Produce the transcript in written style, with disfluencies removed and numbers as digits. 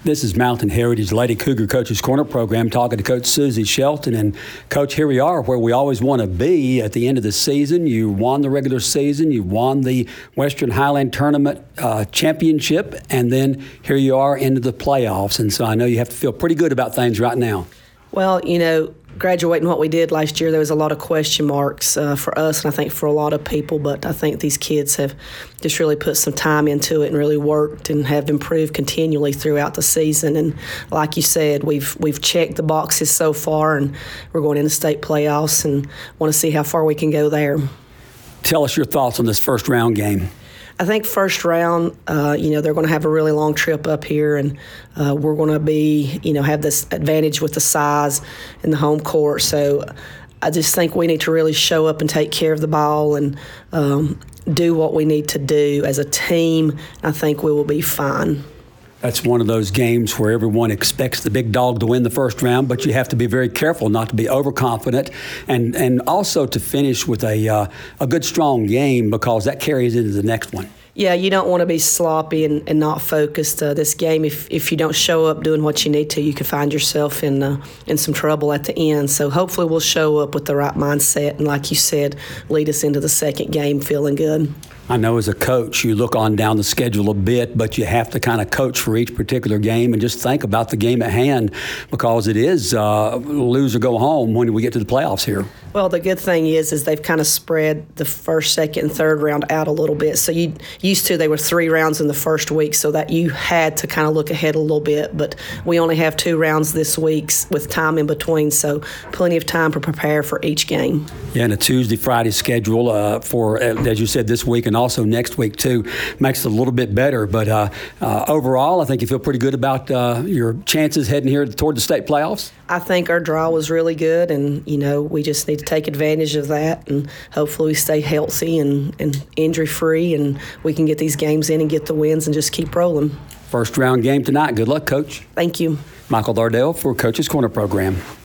This is Mountain Heritage Lady Cougar Coaches Corner program, talking to Coach Susie Shelton. And, Coach, here we are where we always want to be at the end of the season. You won the regular season. You won the Western Highland Tournament championship. And then here you are into the playoffs. And so I know you have to feel pretty good about things right now. Well, graduating what we did last year, there was a lot of question marks for us and I think for a lot of people, but I think these kids have just really put some time into it and really worked and have improved continually throughout the season. And like you said, we've checked the boxes so far, and we're going into state playoffs and want to see how far we can go there. Tell us your thoughts on this first round game. I think first round, they're going to have a really long trip up here, and we're going to be, have this advantage with the size and the home court. So I just think we need to really show up and take care of the ball and do what we need to do as a team. I think we will be fine. That's one of those games where everyone expects the big dog to win the first round, but you have to be very careful not to be overconfident and also to finish with a good, strong game, because that carries into the next one. Yeah, you don't want to be sloppy and not focused. This game, if you don't show up doing what you need to, you can find yourself in some trouble at the end. So hopefully we'll show up with the right mindset and, like you said, lead us into the second game feeling good. I know as a coach you look on down the schedule a bit, but you have to kind of coach for each particular game and just think about the game at hand, because it is lose or go home when we get to the playoffs here. Well, the good thing is they've kind of spread the first, second, and third round out a little bit. So they were 3 rounds in the first week, so that you had to kind of look ahead a little bit. But we only have 2 rounds this week with time in between, so plenty of time to prepare for each game. Yeah, and a Tuesday, Friday schedule for, as you said, this week and also next week too, makes it a little bit better. But overall, I think you feel pretty good about your chances heading here toward the state playoffs. I think our draw was really good, and we just need to take advantage of that, and hopefully we stay healthy and injury-free, and we can get these games in and get the wins and just keep rolling. First round game tonight. Good luck, Coach. Thank you. Michael Dardell for Coach's Corner program.